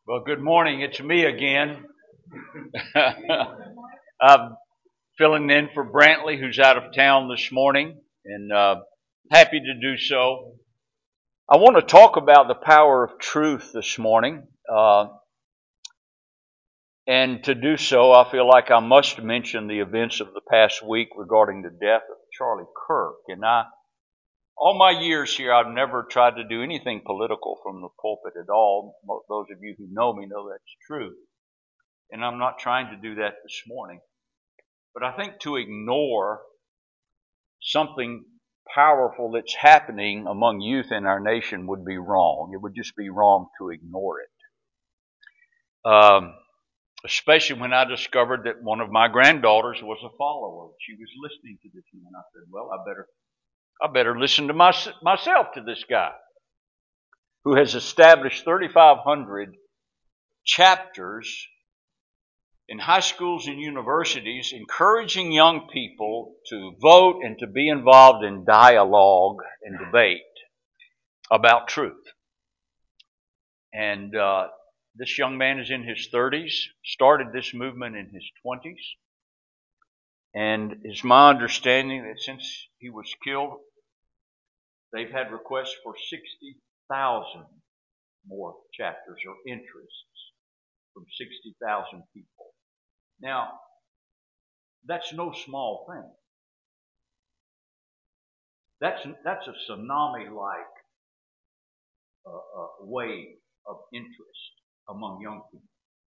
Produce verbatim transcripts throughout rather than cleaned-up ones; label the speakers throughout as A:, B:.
A: Well, good morning. It's me again. I'm filling in for Brantley, who's out of town this morning, and uh, happy to do so. I want to talk about the power of truth this morning, uh, and to do so, I feel like I must mention the events of the past week regarding the death of Charlie Kirk. And I, all my years here, I've never tried to do anything political from the pulpit at all. Those of you who know me know that's true. And I'm not trying to do that this morning. But I think to ignore something powerful that's happening among youth in our nation would be wrong. It would just be wrong to ignore it. Um, especially when I discovered that one of my granddaughters was a follower. She was listening to this man. I said, well, I better, I better listen to my, myself to this guy who has established thirty-five hundred chapters in high schools and universities, encouraging young people to vote and to be involved in dialogue and debate about truth. And uh, this young man is in his thirties, started this movement in his twenties, and it's my understanding that since he was killed, they've had requests for sixty thousand more chapters or interests from sixty thousand people. Now, that's no small thing. That's that's a tsunami-like uh, uh, wave of interest among young people.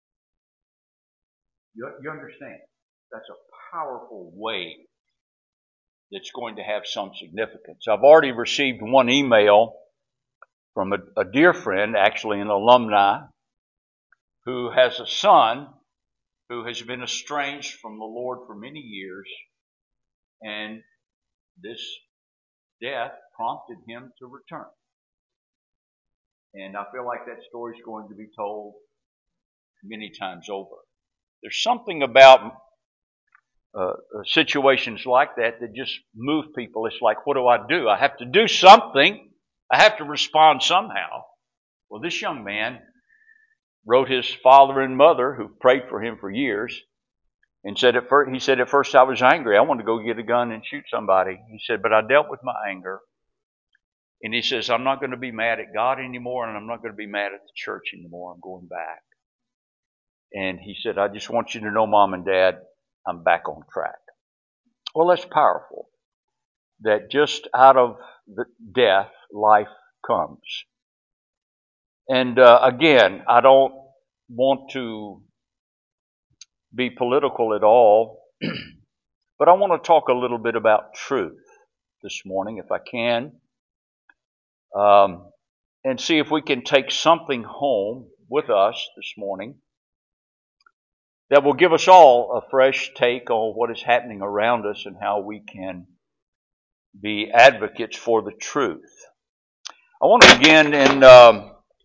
A: You, you understand? That's a powerful wave that's going to have some significance. I've already received one email from a, a dear friend, actually an alumni, who has a son who has been estranged from the Lord for many years, and this death prompted him to return. And I feel like that story is going to be told many times over. There's something about uh, situations like that that just move people. It's like, what do I do? I have to do something. I have to respond somehow. Well, this young man wrote his father and mother, who prayed for him for years, and said at first, he said, at first I was angry. I wanted to go get a gun and shoot somebody. He said, but I dealt with my anger. And he says, I'm not going to be mad at God anymore, and I'm not going to be mad at the church anymore. I'm going back. And he said, I just want you to know, Mom and Dad, I'm back on track. Well, that's powerful. That just out of the death, life comes. And uh, again, I don't want to be political at all, but I want to talk a little bit about truth this morning, if I can, um, and see if we can take something home with us this morning that will give us all a fresh take on what is happening around us and how we can be advocates for the truth. I want to begin in, um,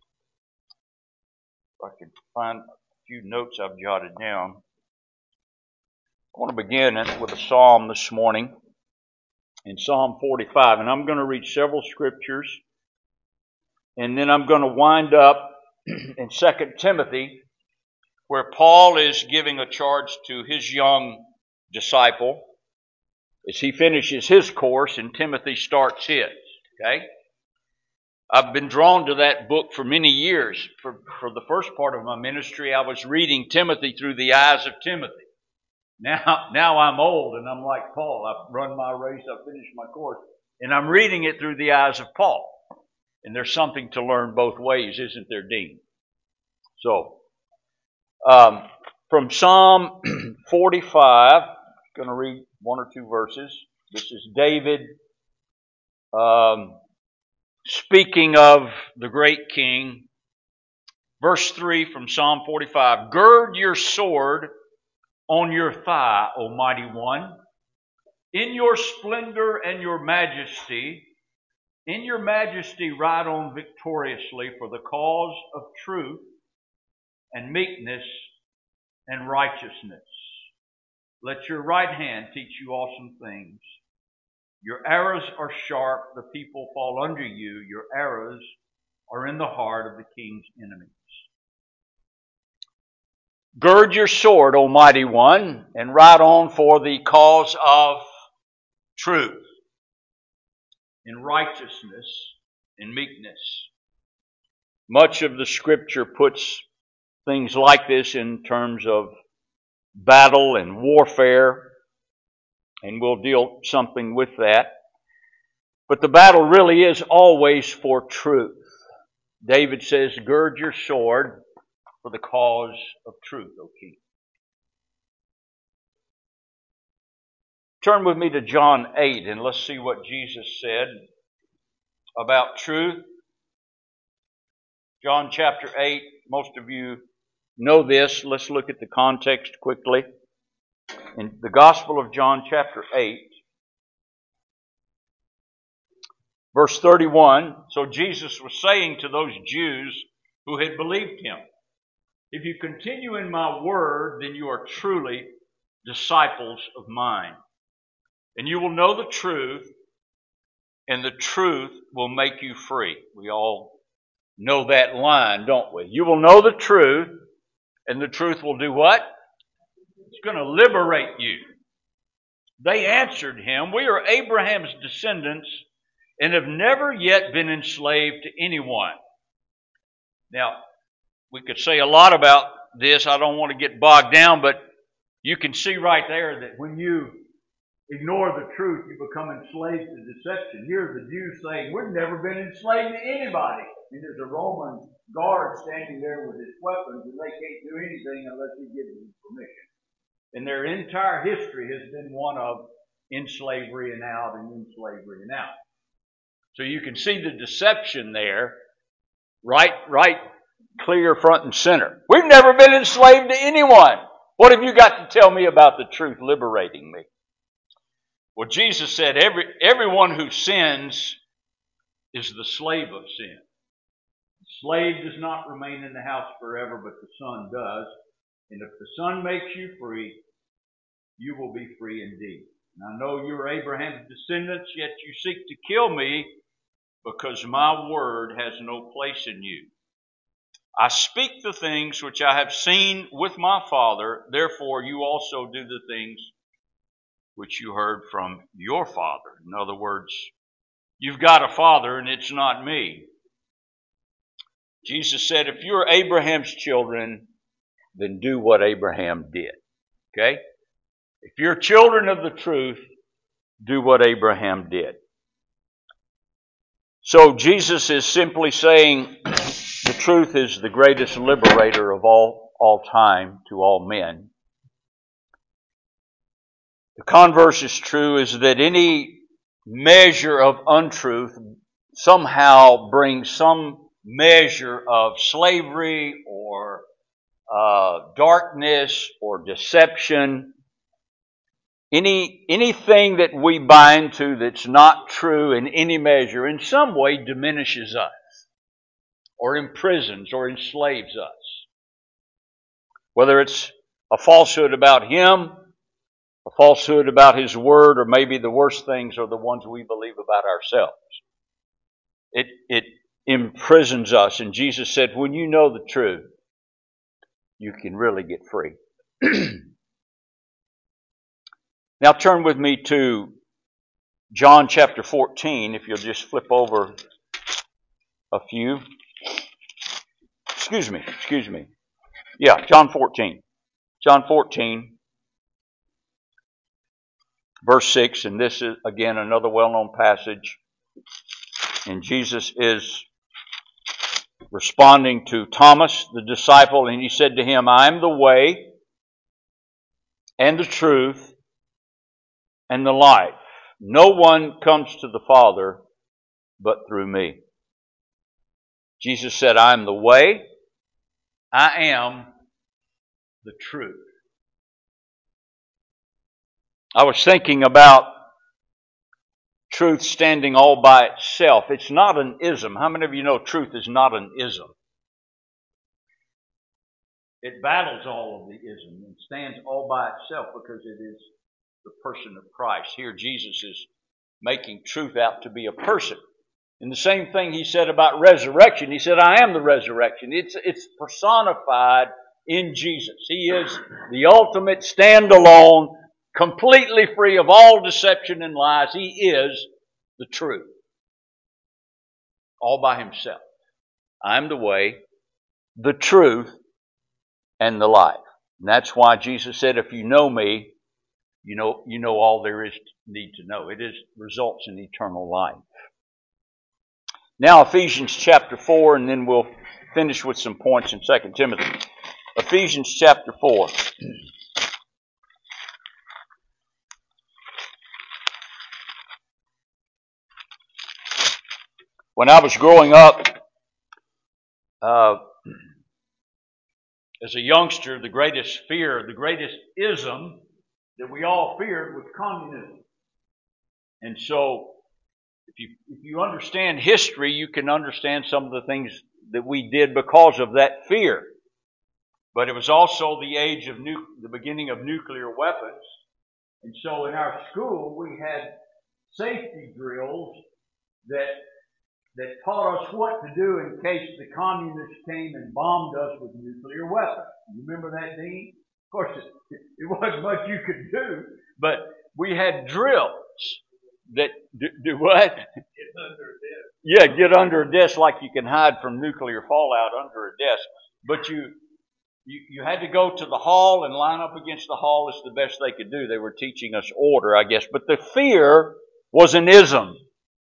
A: if I can find a few notes I've jotted down. I want to begin with a psalm this morning in Psalm forty-five, and I'm going to read several scriptures, and then I'm going to wind up in Second Timothy, where Paul is giving a charge to his young disciple as he finishes his course and Timothy starts his. Okay? I've been drawn to that book for many years. For, for the first part of my ministry, I was reading Timothy through the eyes of Timothy. Now, now I'm old and I'm like Paul. I've run my race, I've finished my course, and I'm reading it through the eyes of Paul. And there's something to learn both ways, isn't there, Dean? So, um, from Psalm forty-five, I'm going to read one or two verses. This is David um, speaking of the great king. Verse three from Psalm forty-five, gird your sword on your thigh, O mighty one. In your splendor and your majesty, in your majesty ride on victoriously for the cause of truth and meekness and righteousness. Let your right hand teach you awesome things. Your arrows are sharp, the people fall under you. Your arrows are in the heart of the king's enemies. Gird your sword, O mighty one, and ride on for the cause of truth, in righteousness, in meekness. Much of the scripture puts things like this in terms of battle and warfare, and we'll deal something with that. But the battle really is always for truth. David says, gird your sword for the cause of truth, O king. Turn with me to John eight and let's see what Jesus said about truth. John chapter eight, most of you know this. Let's look at the context quickly. In the Gospel of John chapter eight, verse thirty-one, so Jesus was saying to those Jews who had believed him, if you continue in my word, then you are truly disciples of mine. And you will know the truth, and the truth will make you free. We all know that line, don't we? You will know the truth, and the truth will do what? It's going to liberate you. They answered him, we are Abraham's descendants and have never yet been enslaved to anyone. Now, we could say a lot about this. I don't want to get bogged down, but you can see right there that when you ignore the truth, you become enslaved to deception. Here the Jews saying, we've never been enslaved to anybody. And there's a Roman guard standing there with his weapons, and they can't do anything unless he gives them permission. And their entire history has been one of in slavery and out and in slavery and out. So you can see the deception there, right, right clear front and center. We've never been enslaved to anyone. What have you got to tell me about the truth liberating me? Well, Jesus said every everyone who sins is the slave of sin. The slave does not remain in the house forever, but the Son does. And if the Son makes you free, you will be free indeed. And I know you are Abraham's descendants, yet you seek to kill me because my word has no place in you. I speak the things which I have seen with my Father, therefore you also do the things which you heard from your father. In other words, you've got a father and it's not me. Jesus said, if you're Abraham's children, then do what Abraham did. Okay? If you're children of the truth, do what Abraham did. So Jesus is simply saying the truth is the greatest liberator of all, all time to all men. The converse is true, is that any measure of untruth somehow brings some measure of slavery or uh, darkness or deception. Any anything that we bind to that's not true in any measure in some way diminishes us or imprisons or enslaves us. Whether it's a falsehood about him, a falsehood about his word, or maybe the worst things are the ones we believe about ourselves. It, it imprisons us. And Jesus said, when you know the truth, you can really get free. Now turn with me to John chapter fourteen, if you'll just flip over a few. Excuse me, excuse me. Yeah, John fourteen. John fourteen. Verse six, and this is, again, another well-known passage. And Jesus is responding to Thomas, the disciple, and he said to him, I am the way and the truth and the life. No one comes to the Father but through me. Jesus said, I am the way, I am the truth. I was thinking about truth standing all by itself. It's not an ism. How many of you know truth is not an ism? It battles all of the isms and stands all by itself because it is the person of Christ. Here Jesus is making truth out to be a person. And the same thing he said about resurrection. He said, I am the resurrection. It's, it's personified in Jesus. He is the ultimate standalone, completely free of all deception and lies. He is the truth. All by himself. I'm the way, the truth, and the life. And that's why Jesus said, if you know me, you know, you know all there is to need to know. It is results in eternal life. Now Ephesians chapter four, and then we'll finish with some points in Second Timothy. Ephesians chapter four. When I was growing up, uh, as a youngster, the greatest fear, the greatest ism that we all feared was communism. And so, if you if you understand history, you can understand some of the things that we did because of that fear. But it was also the age of nu- the beginning of nuclear weapons. And so in our school, we had safety drills that that taught us what to do in case the communists came and bombed us with nuclear weapons. You remember that, Dean? Of course, it, it wasn't much you could do, but we had drills that do, do what? Get under a desk. Yeah, get under a desk like you can hide from nuclear fallout under a desk. But you, you, you had to go to the hall and line up against the hall is the best they could do. They were teaching us order, I guess. But the fear was an ism.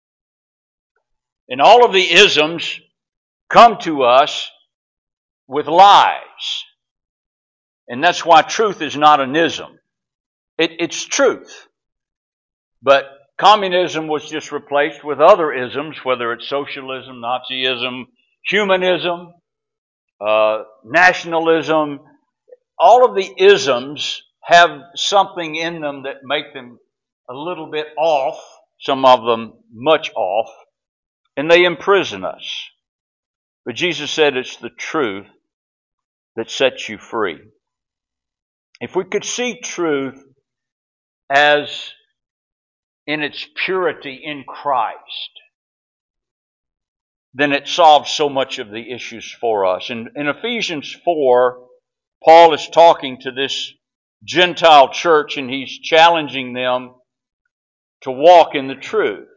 A: And all of the isms come to us with lies. And that's why truth is not an ism. It, it's truth. But communism was just replaced with other isms, whether it's socialism, Nazism, humanism, uh, nationalism. All of the isms have something in them that make them a little bit off, some of them much off, and they imprison us. But Jesus said it's the truth that sets you free. If we could see truth as in its purity in Christ, then it solves so much of the issues for us. In, in Ephesians four, Paul is talking to this Gentile church and he's challenging them to walk in the truth.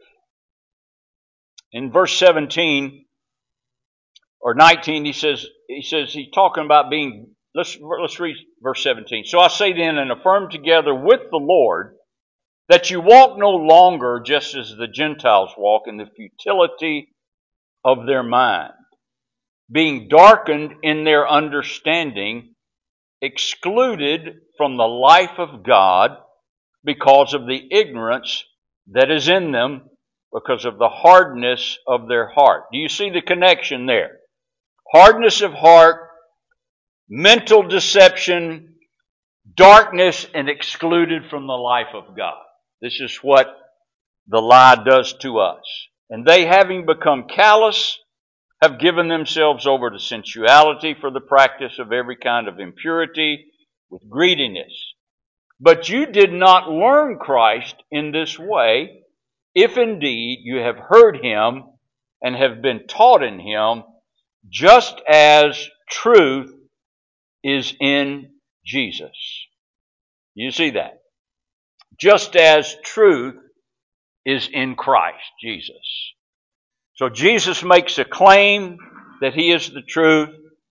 A: In verse seventeen or nineteen, he says, he says he's talking about being, let's, let's read verse seventeen. So I say then and affirm together with the Lord that you walk no longer just as the Gentiles walk in the futility of their mind, being darkened in their understanding, excluded from the life of God because of the ignorance that is in them, because of the hardness of their heart. Do you see the connection there? Hardness of heart, mental deception, darkness, and excluded from the life of God. This is what the lie does to us. And they, having become callous, have given themselves over to sensuality for the practice of every kind of impurity with greediness. But you did not learn Christ in this way, if indeed you have heard him and have been taught in him, just as truth is in Jesus. You see that? Just as truth is in Christ Jesus. So Jesus makes a claim that he is the truth.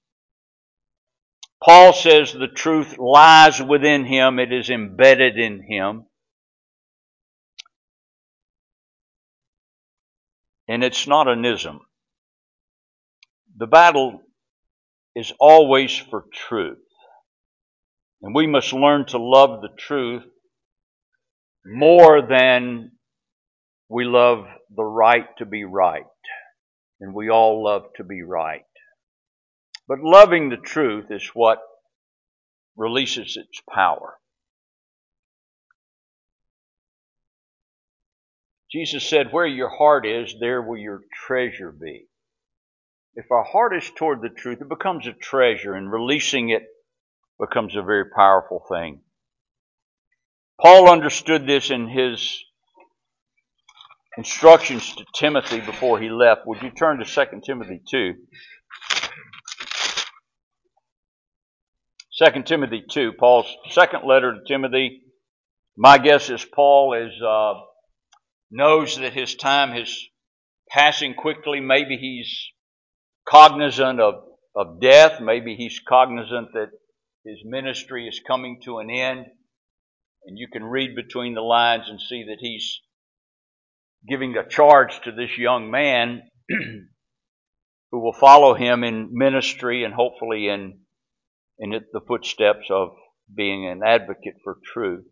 A: Paul says the truth lies within him. It is embedded in him. And it's not an ism. The battle is always for truth. And we must learn to love the truth more than we love the right to be right. And we all love to be right. But loving the truth is what releases its power. Jesus said, where your heart is, there will your treasure be. If our heart is toward the truth, it becomes a treasure, and releasing it becomes a very powerful thing. Paul understood this in his instructions to Timothy before he left. Would you turn to Second Timothy two? Second Timothy two, Paul's second letter to Timothy. My guess is Paul is uh, knows that his time is passing quickly. Maybe he's cognizant of, of death. Maybe he's cognizant that his ministry is coming to an end. And you can read between the lines and see that he's giving a charge to this young man who will follow him in ministry and hopefully in, in the footsteps of being an advocate for truth.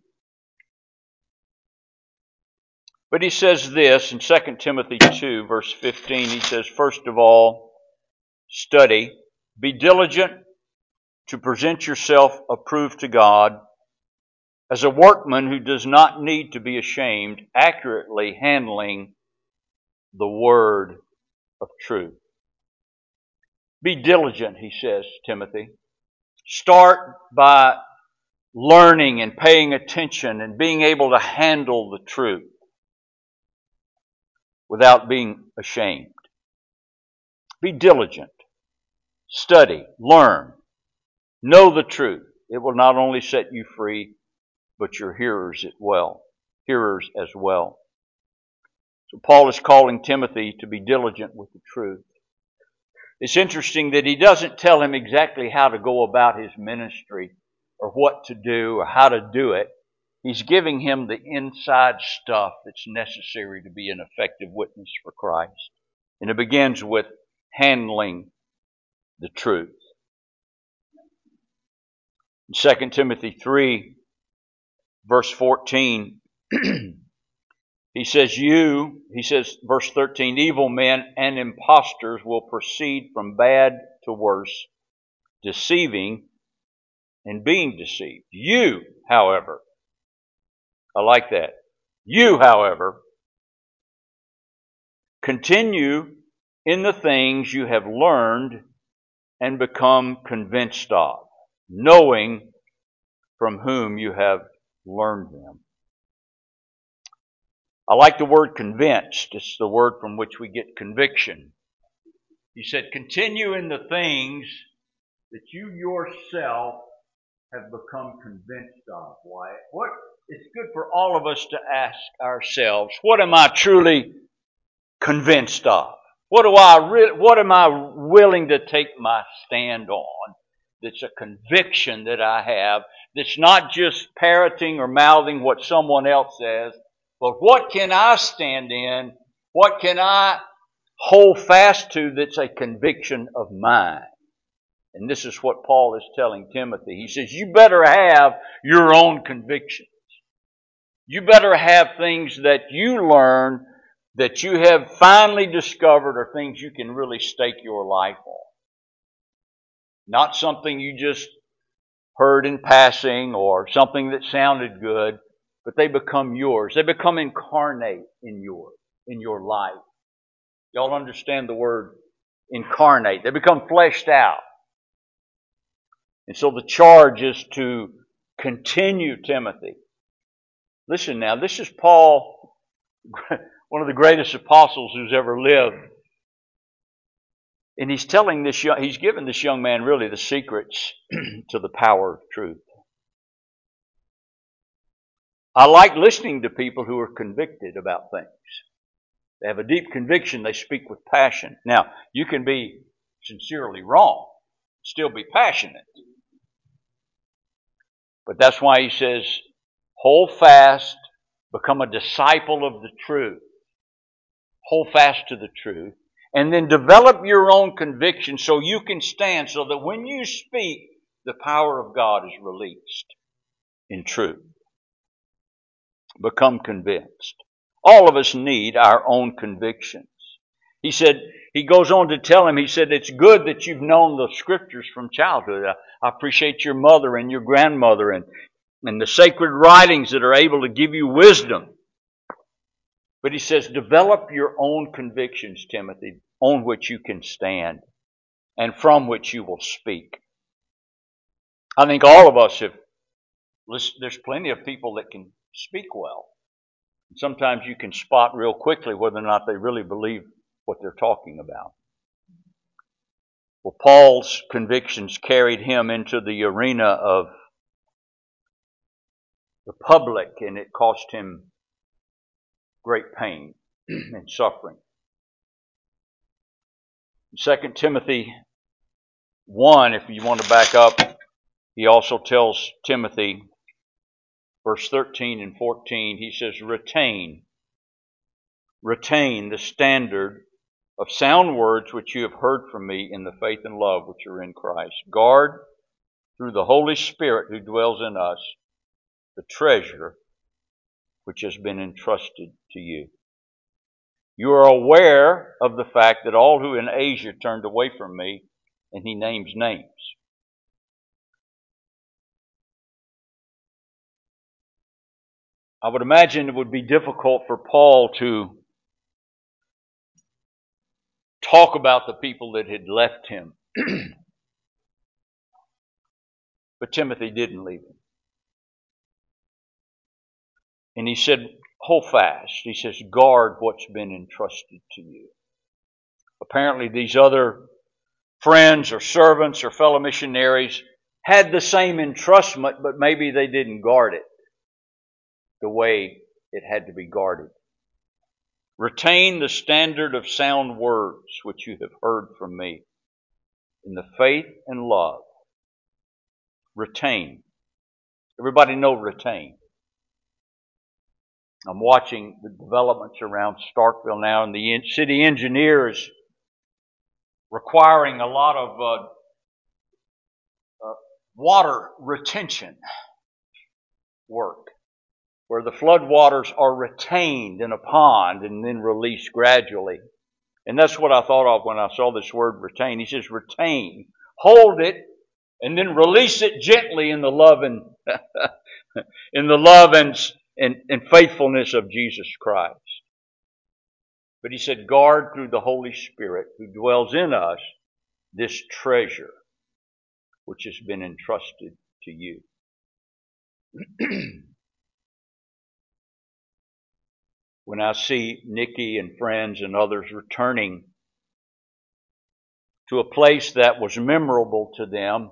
A: But he says this in Second Timothy two, verse fifteen. He says, first of all, study, be diligent to present yourself approved to God as a workman who does not need to be ashamed, accurately handling the word of truth. Be diligent, he says, Timothy. Start by learning and paying attention and being able to handle the truth without being ashamed. Be diligent. Study. Learn. Know the truth. It will not only set you free, but your hearers as well. Hearers as well. So Paul is calling Timothy to be diligent with the truth. It's interesting that he doesn't tell him exactly how to go about his ministry or what to do or how to do it. He's giving him the inside stuff that's necessary to be an effective witness for Christ. And it begins with handling the truth. In Second Timothy three, verse fourteen, he says, you, he says, verse thirteen, evil men and impostors will proceed from bad to worse, deceiving and being deceived. You, however, I like that. You, however, continue in the things you have learned and become convinced of, knowing from whom you have learned them. I like the word convinced. It's the word from which we get conviction. He said, continue in the things that you yourself have become convinced of. Why? What? It's good for all of us to ask ourselves, what am I truly convinced of? What do I re- what am I willing to take my stand on? That's a conviction that I have. That's not just parroting or mouthing what someone else says, but what can I stand in? What can I hold fast to that's a conviction of mine? And this is what Paul is telling Timothy. He says, you better have your own convictions. You better have things that you learn, that you have finally discovered are things you can really stake your life on. Not something you just heard in passing or something that sounded good, but they become yours. They become incarnate in your, in your life. Y'all understand the word incarnate. They become fleshed out. And so the charge is to continue, Timothy. Listen now, this is Paul, one of the greatest apostles who's ever lived. And he's telling this young, he's given this young man really the secrets to the power of truth. I like listening to people who are convicted about things. They have a deep conviction. They speak with passion. Now, you can be sincerely wrong, still be passionate. But that's why he says, hold fast, become a disciple of the truth. Hold fast to the truth. And then develop your own conviction so you can stand, so that when you speak, the power of God is released in truth. Become convinced. All of us need our own convictions. He said, he goes on to tell him, he said, it's good that you've known the scriptures from childhood. I, I appreciate your mother and your grandmother and, and the sacred writings that are able to give you wisdom. But he says, develop your own convictions, Timothy, on which you can stand and from which you will speak. I think all of us have, there's plenty of people that can speak well. Sometimes you can spot real quickly whether or not they really believe what they're talking about. Well, Paul's convictions carried him into the arena of the public, and it cost him great pain and suffering. In Second Timothy one, if you want to back up, he also tells Timothy, verse thirteen and fourteen, he says, retain, retain the standard of sound words which you have heard from me in the faith and love which are in Christ. Guard through the Holy Spirit who dwells in us the treasure which has been entrusted to you. You are aware of the fact that all who in Asia turned away from me, and he names names. I would imagine it would be difficult for Paul to talk about the people that had left him. But Timothy didn't leave him. And he said, hold fast. He says, guard what's been entrusted to you. Apparently these other friends or servants or fellow missionaries had the same entrustment, but maybe they didn't guard it the way it had to be guarded. Retain the standard of sound words which you have heard from me in the faith and love. Retain. Everybody know retain. I'm watching the developments around Starkville now, and the city engineer is requiring a lot of uh, uh, water retention work, where the floodwaters are retained in a pond and then released gradually. And that's what I thought of when I saw this word retain. He says retain, hold it, and then release it gently in the love and in the love and, and, and faithfulness of Jesus Christ. But he said, guard through the Holy Spirit who dwells in us this treasure which has been entrusted to you. When I see Nikki and friends and others returning to a place that was memorable to them,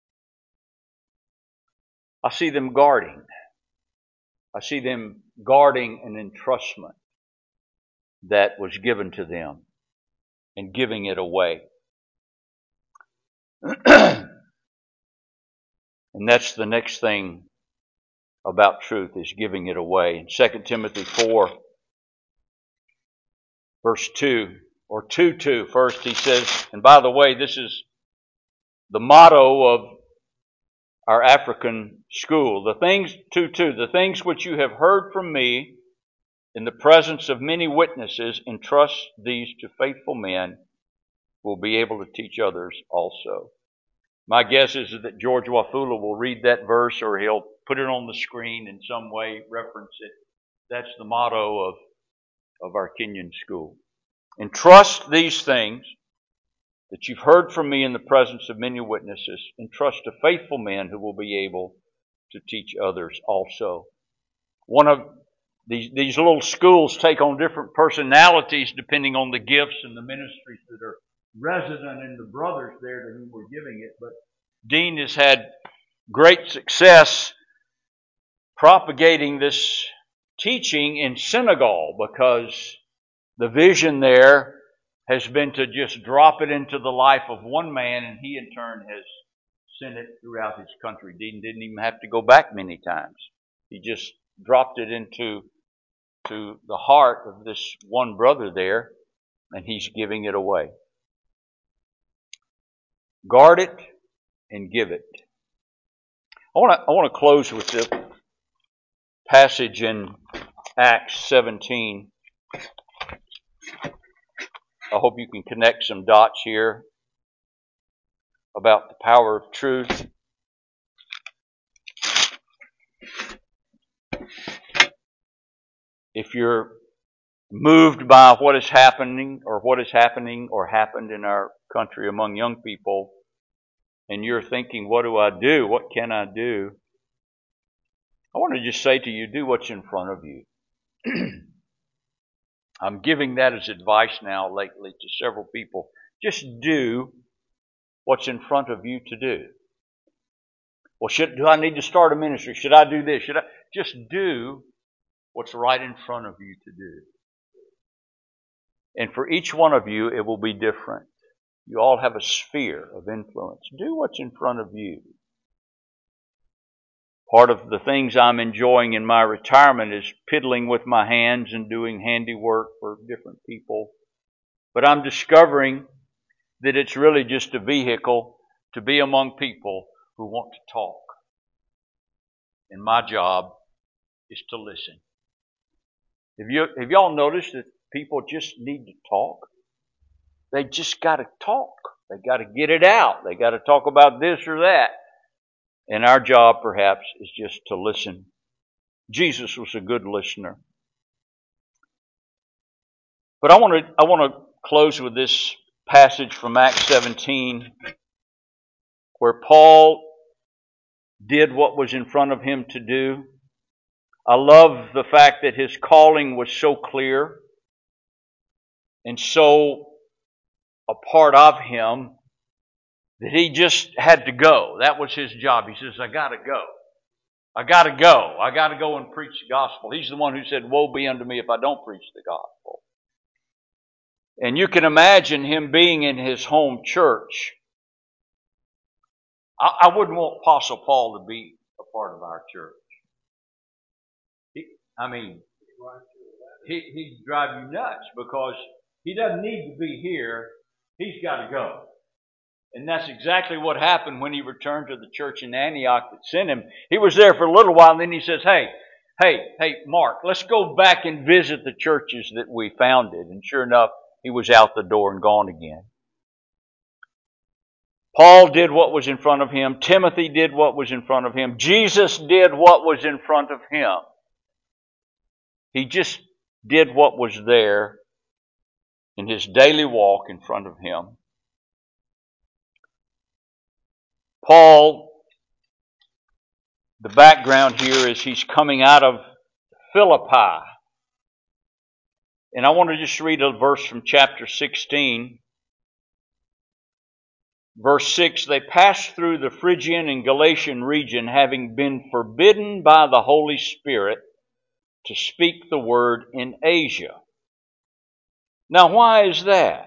A: I see them guarding. I see them guarding an entrustment that was given to them and giving it away. And that's the next thing about truth, is giving it away. In Second Timothy four, verse two, or two two, first he says, and by the way, this is the motto of our African school. The things, two two, the things which you have heard from me in the presence of many witnesses, entrust these to faithful men who will be able to teach others also. My guess is that George Wafula will read that verse, or he'll put it on the screen in some way, reference it. That's the motto of, of our Kenyan school. Entrust these things that you've heard from me in the presence of many witnesses, entrust to faithful men who will be able to teach others also. One of these, these little schools take on different personalities depending on the gifts and the ministries that are resident in the brothers there to whom we're giving it. But Dean has had great success propagating this teaching in Senegal, because the vision there has been to just drop it into the life of one man, and he in turn has sent it throughout his country. Dean didn't even have to go back many times. He just dropped it into to the heart of this one brother there, and he's giving it away. Guard it and give it. I want to I want to close with this passage in Acts seventeen. I hope you can connect some dots here about the power of truth. If you're moved by what is happening or what is happening or happened in our country among young people, and you're thinking, what do I do? What can I do? I want to just say to you, do what's in front of you. I'm giving that as advice now lately to several people. Just do what's in front of you to do. Well, should, do I need to start a ministry? Should I do this? Should I? Just do what's right in front of you to do. And for each one of you, it will be different. You all have a sphere of influence. Do what's in front of you. Part of the things I'm enjoying in my retirement is piddling with my hands and doing handiwork for different people. But I'm discovering that it's really just a vehicle to be among people who want to talk. And my job is to listen. Have you, have y'all noticed that people just need to talk? They just got to talk. They got to get it out. They got to talk about this or that. And our job, perhaps, is just to listen. Jesus was a good listener. But I want to I want to close with this passage from Acts seventeen, where Paul did what was in front of him to do. I love the fact that his calling was so clear and so a part of him that he just had to go. That was his job. He says, I got to go. I got to go. I got to go and preach the gospel. He's the one who said, woe be unto me if I don't preach the gospel. And you can imagine him being in his home church. I, I wouldn't want Apostle Paul to be a part of our church. He, I mean, he, he'd drive you nuts because he doesn't need to be here. He's got to go. And that's exactly what happened when he returned to the church in Antioch that sent him. He was there for a little while, and then he says, hey, hey, hey, Mark, let's go back and visit the churches that we founded. And sure enough, he was out the door and gone again. Paul did what was in front of him. Timothy did what was in front of him. Jesus did what was in front of him. He just did what was there in his daily walk in front of him. Paul, the background here is he's coming out of Philippi. And I want to just read a verse from chapter sixteen. Verse six, they passed through the Phrygian and Galatian region, having been forbidden by the Holy Spirit to speak the word in Asia. Now, why is that?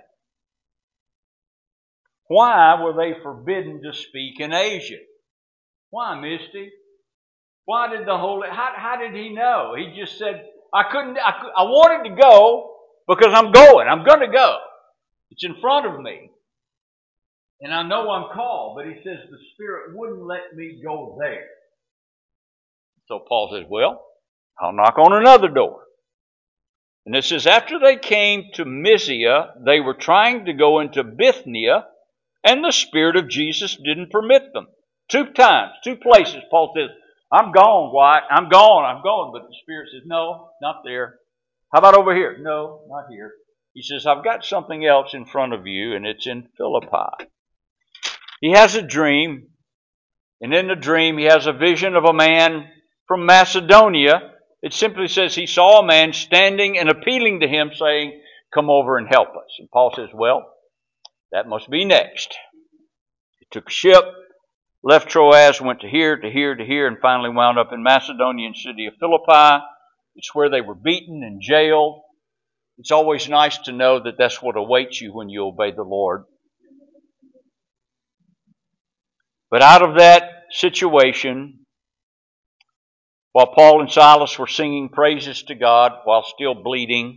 A: Why were they forbidden to speak in Asia? Why, Misty? Why did the Holy, how, how did he know? He just said, I couldn't, I, I wanted to go because I'm going. I'm going to go. It's in front of me. And I know I'm called, but he says the Spirit wouldn't let me go there. So Paul says, well, I'll knock on another door. And it says, after they came to Mysia, they were trying to go into Bithynia, and the Spirit of Jesus didn't permit them. Two times, two places, Paul says, I'm gone, Wyatt. I'm gone, I'm going. But the Spirit says, no, not there. How about over here? No, not here. He says, I've got something else in front of you, and it's in Philippi. He has a dream, and in the dream he has a vision of a man from Macedonia. It simply says he saw a man standing and appealing to him, saying, come over and help us. And Paul says, well, that must be next. He took a ship, left Troas, went to here, to here, to here, and finally wound up in Macedonian city of Philippi. It's where they were beaten and jailed. It's always nice to know that that's what awaits you when you obey the Lord. But out of that situation, while Paul and Silas were singing praises to God while still bleeding,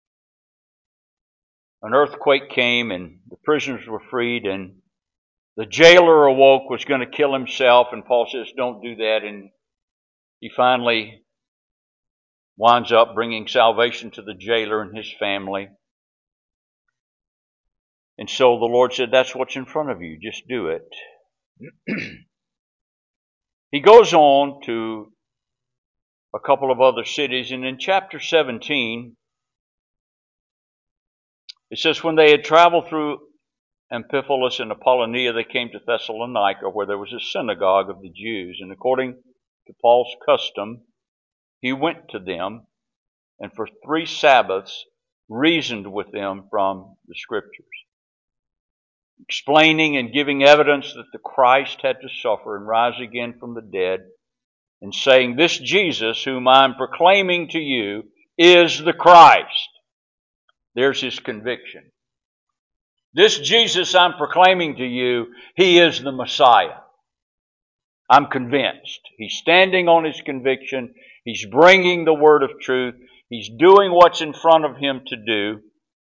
A: an earthquake came and the prisoners were freed, and the jailer awoke, was going to kill himself, and Paul says, don't do that. And he finally winds up bringing salvation to the jailer and his family. And so the Lord said, that's what's in front of you. Just do it. He goes on to a couple of other cities, and in chapter seventeen, it says, when they had traveled through Amphipolis and Apollonia, they came to Thessalonica, where there was a synagogue of the Jews. And according to Paul's custom, he went to them, and for three Sabbaths reasoned with them from the Scriptures. explaining and giving evidence that the Christ had to suffer and rise again from the dead, and saying, this Jesus whom I'm proclaiming to you is the Christ. There's his conviction. This Jesus I'm proclaiming to you, he is the Messiah. I'm convinced. He's standing on his conviction. He's bringing the word of truth. He's doing what's in front of him to do.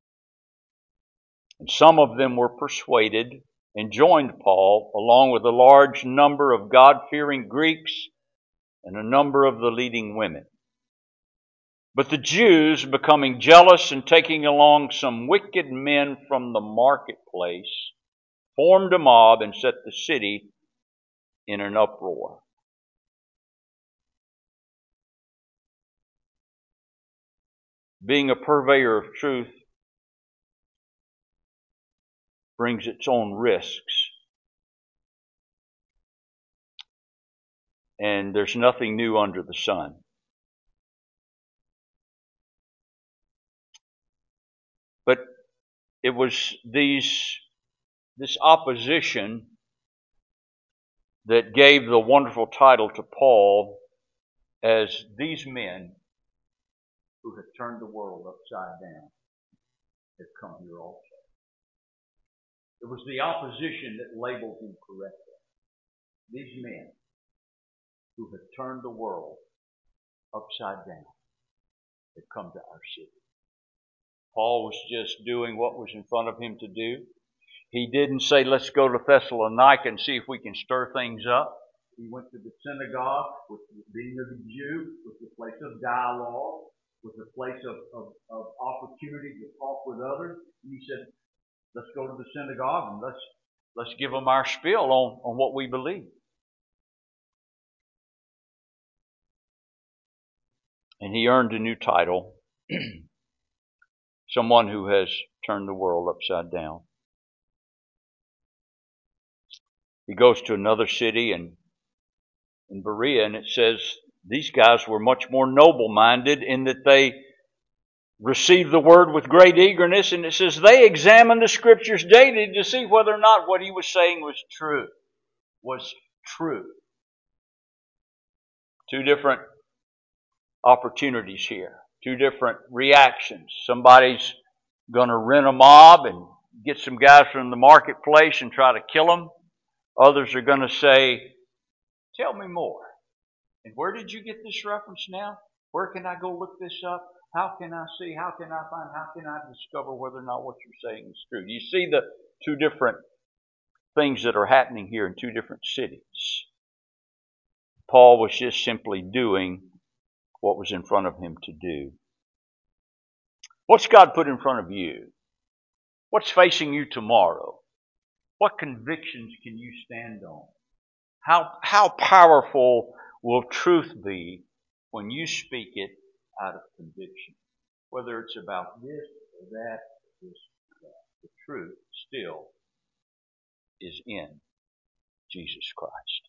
A: And some of them were persuaded and joined Paul, along with a large number of God-fearing Greeks and a number of the leading women. But the Jews, becoming jealous and taking along some wicked men from the marketplace, formed a mob and set the city in an uproar. Being a purveyor of truth brings its own risks. And there's nothing new under the sun. But it was these, this opposition that gave the wonderful title to Paul as these men who have turned the world upside down have come here also. It was the opposition that labeled him correctly. These men who have turned the world upside down have come to our city. Paul was just doing what was in front of him to do. He didn't say, let's go to Thessalonica and see if we can stir things up. He went to the synagogue, with being a Jew, was a place of dialogue, was a place of, of, of opportunity to talk with others. And he said, let's go to the synagogue and let's let's give them our spiel on, on what we believe. And he earned a new title, someone who has turned the world upside down. He goes to another city in, in Berea, and it says these guys were much more noble-minded in that they received the word with great eagerness, and it says they examined the scriptures daily to see whether or not what he was saying was true. Was true. Two different opportunities here. Two different reactions. Somebody's going to rent a mob and get some guys from the marketplace and try to kill them. Others are going to say, tell me more. And where did you get this reference now? Where can I go look this up? How can I see? How can I find? How can I discover whether or not what you're saying is true? You see the two different things that are happening here in two different cities. Paul was just simply doing what was in front of him to do. What's God put in front of you? What's facing you tomorrow? What convictions can you stand on? How, how powerful will truth be when you speak it out of conviction? Whether it's about this or that, or this or that, the truth still is in Jesus Christ.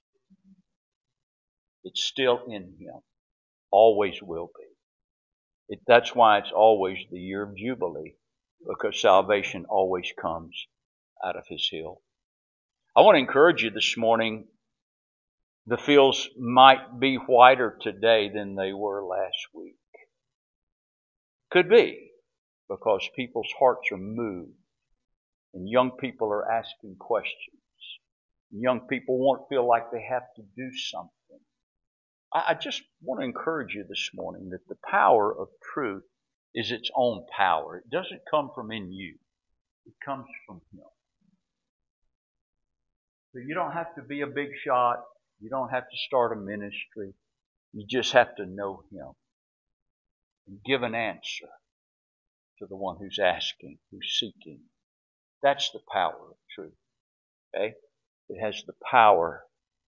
A: It's still in Him. Always will be. It, that's why it's always the year of Jubilee, because salvation always comes out of His hill. I want to encourage you this morning, the fields might be whiter today than they were last week. Could be, because people's hearts are moved, and young people are asking questions. Young people won't feel like they have to do something. I just want to encourage you this morning that the power of truth is its own power. It doesn't come from in you. It comes from Him. So you don't have to be a big shot. You don't have to start a ministry. You just have to know Him and give an answer to the one who's asking, who's seeking. That's the power of truth. Okay? It has the power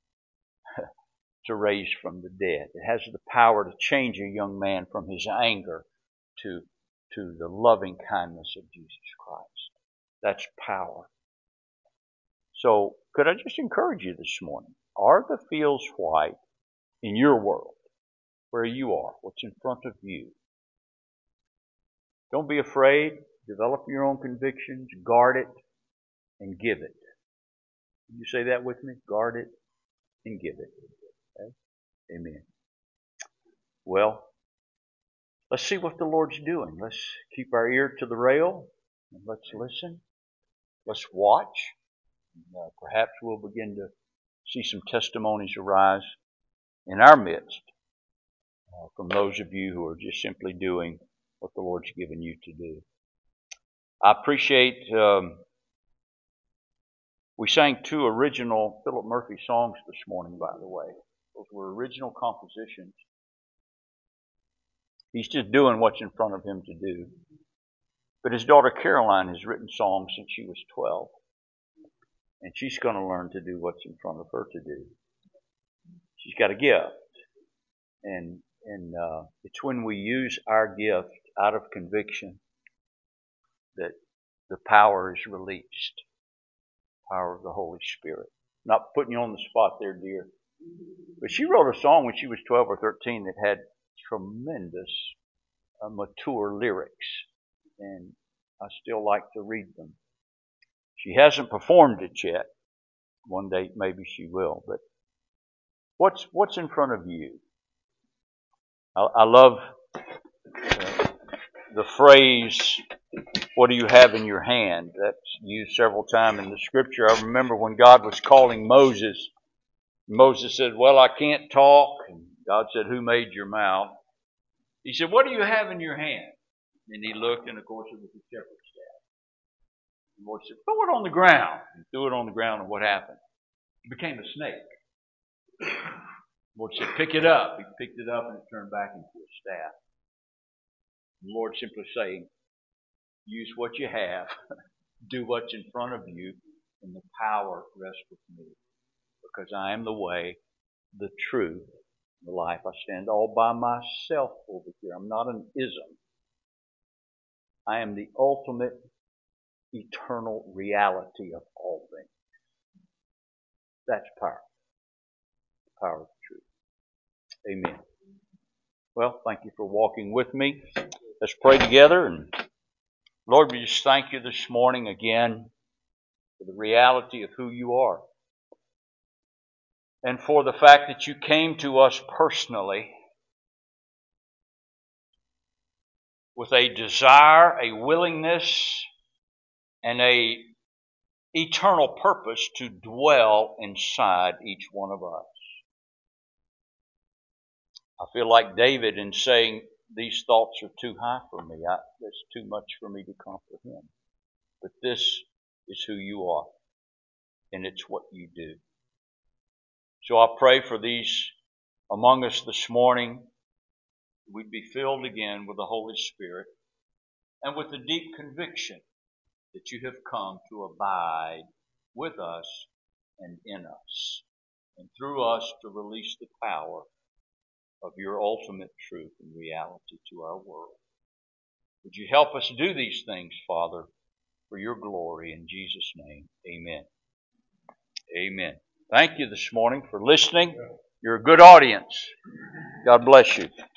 A: to raise from the dead. It has the power to change a young man from his anger to, to the loving kindness of Jesus Christ. That's power. So, could I just encourage you this morning? Are the fields white in your world, where you are, what's in front of you? Don't be afraid. Develop your own convictions. Guard it. and give it. Can you say that with me? Guard it and give it. Okay? Amen. Well, let's see what the Lord's doing. Let's keep our ear to the rail and let's listen. Let's watch. And, uh, perhaps we'll begin to see some testimonies arise in our midst uh, from those of you who are just simply doing what the Lord's given you to do. I appreciate, um, we sang two original Philip Murphy songs this morning, by the way. Those were original compositions. He's just doing what's in front of him to do. But his daughter Caroline has written songs since she was twelve. And she's going to learn to do what's in front of her to do. She's got a gift. And, and uh, it's when we use our gift out of conviction that the power is released. Power of the Holy Spirit. Not putting you on the spot there, dear. But she wrote a song when she was twelve or thirteen that had tremendous uh, mature lyrics. And I still like to read them. She hasn't performed it yet. One day maybe she will. But what's what's in front of you? I, I love uh, the phrase, what do you have in your hand? That's used several times in the scripture. I remember when God was calling Moses, Moses said, well, I can't talk. And God said, who made your mouth? He said, what do you have in your hand? And he looked, and of course it was a shepherd's staff. The Lord said, throw it on the ground. He threw it on the ground, and what happened? It became a snake. The Lord said, pick it up. He picked it up, and it turned back into a staff. The Lord simply saying, use what you have. Do what's in front of you, and the power rests with me. Because I am the way, the truth, the life. I stand all by myself over here. I'm not an ism. I am the ultimate eternal reality of all things. That's power. The power of the truth. Amen. Well, thank you for walking with me. Let's pray together. And Lord, we just thank you this morning again for the reality of who you are. And for the fact that you came to us personally with a desire, a willingness, and a eternal purpose to dwell inside each one of us. I feel like David in saying, these thoughts are too high for me. I, it's too much for me to comprehend. But this is who you are, and it's what you do. So I pray for these among us this morning, we'd be filled again with the Holy Spirit and with the deep conviction that you have come to abide with us and in us, and through us to release the power of your ultimate truth and reality to our world. Would you help us do these things, Father, for your glory? In Jesus' name, amen. Amen. Thank you this morning for listening. You're a good audience. God bless you.